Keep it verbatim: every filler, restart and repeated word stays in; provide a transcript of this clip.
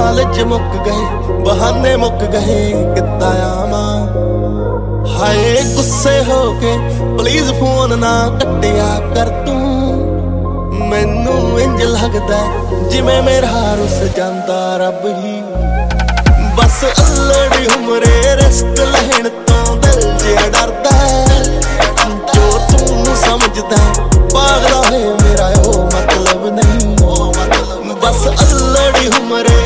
College ਮੁੱਕ ਗਏ, ਬਹਾਨੇ ਮੁੱਕ ਗਏ, ਕਿੱਦਾਂ ਆਵਾਂ। ਹਾਏ ਗੁੱਸੇ ਹੋ ਕੇ ਪਲੀਜ਼ ਫੋਨ ਨਾ ਕੱਟਿਆ ਕਰ ਤੂੰ, ਮੈਨੂੰ ਇੰਜ ਲੱਗਦਾ ਜਿਵੇਂ ਮੇਰਾ ਰੁੱਸ ਜਾਂਦਾ ਰੱਬ ਹੀ। ਬਸ ਅਲੜੀ ਉਮਰੇ ਰਿਸਕ